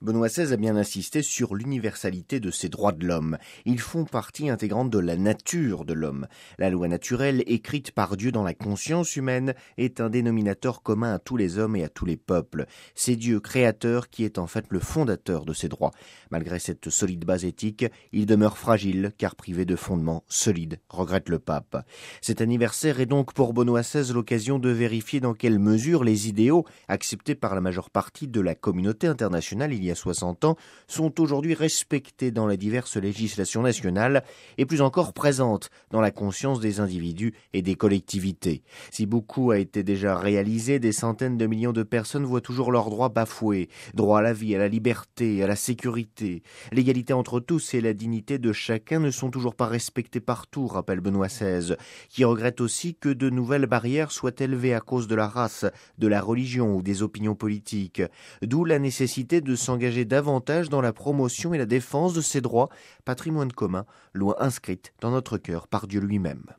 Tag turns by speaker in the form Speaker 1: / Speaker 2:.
Speaker 1: Benoît XVI a bien insisté sur l'universalité de ces droits de l'homme. Ils font partie intégrante de la nature de l'homme. La loi naturelle, écrite par Dieu dans la conscience humaine, est un dénominateur commun à tous les hommes et à tous les peuples. C'est Dieu créateur qui est en fait le fondateur de ces droits. Malgré cette solide base éthique, il demeure fragile car privé de fondements solides, regrette le pape. Cet anniversaire est donc pour Benoît XVI l'occasion de vérifier dans quelle mesure les idéaux, acceptés par la majeure partie de la communauté internationale il y a 60 ans, sont aujourd'hui respectés dans les diverses législations nationales et plus encore présentes dans la conscience des individus et des collectivités. Si beaucoup a été déjà réalisé, des centaines de millions de personnes voient toujours leurs droits bafoués. Droit à la vie, à la liberté, à la sécurité. L'égalité entre tous et la dignité de chacun ne sont toujours pas respectés partout, rappelle Benoît XVI, qui regrette aussi que de nouvelles barrières soient élevées à cause de la race, de la religion ou des opinions politiques. D'où la nécessité de s'engager davantage dans la promotion et la défense de ces droits, patrimoine commun, loi inscrite dans notre cœur par Dieu lui-même.